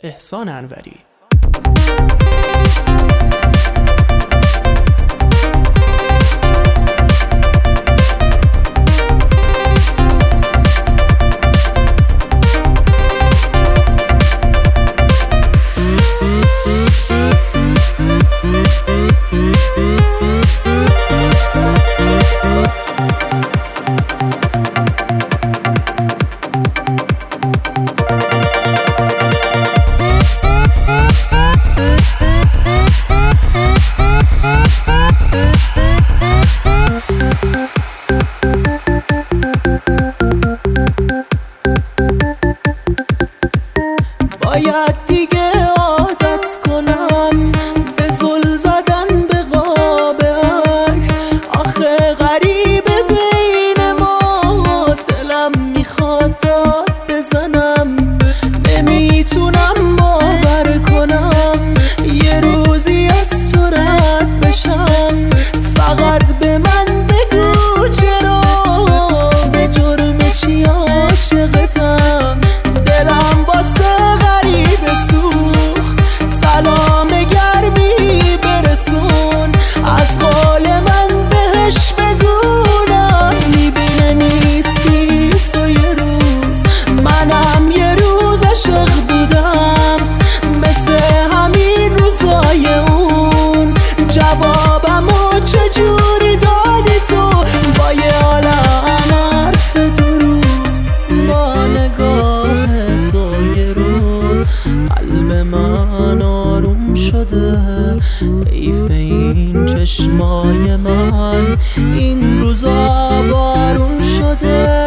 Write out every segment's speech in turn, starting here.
احسان انوری. باید دیگه عادت کنم به زل زدن به قاب عکس. آخه غریبه بین ماست، دلم میخواد داد بزنم. نمیتونم باور کنم یه روزی از تو رد بشم. فقط به من بگو چرا، به جرم چی عاشقتم. دلم واسه سلام گرمی برسون، از قول من بهش بگونم. میبینه نیستی تو یه روز، منم یه روز عاشق بودم. مثل همین روزای اون، جوابمو چجوری دادی تو؟ با یه عالم حرف دروغ، با نگاه تو یه روز قلب من آروم شده. حیف این چشمای من این روزا بارون شده.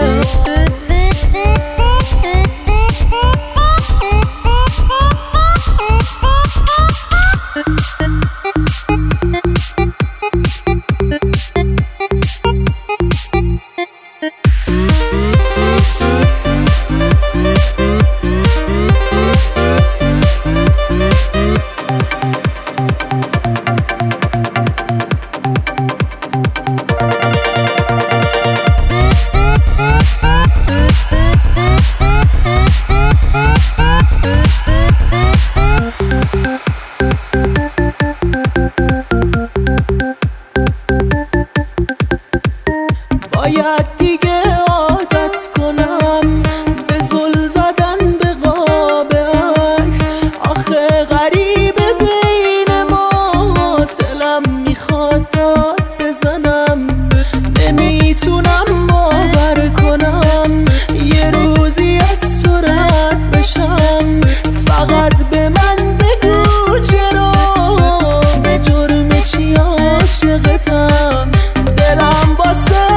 باید دیگه عادت کنم به زل زدن به قاب عکس. آخه غریبه بین ماست، دلم میخواد داد بزنم. نمیتونم باور کنم یه روزی از تو رد بشم. فقط به من بگو چرا، به جرم چی عاشقتم. دلم واسه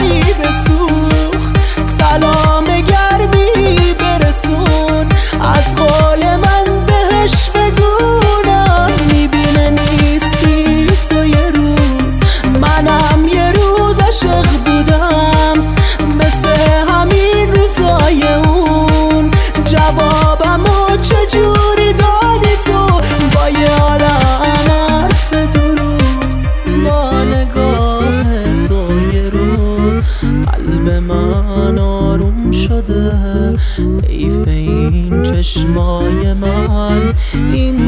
سلام گرمی برسون، از قول من بهش بگونم. میبینه نیستی تو یه روز، منم یه روز عاشق بودم. مثل همین روزای اون، جوابمو چجوری دادی تو؟ با یه عالم حرف دروغ، با نگاه تو یه روز قلب من آروم شده. حیف این چشمای من این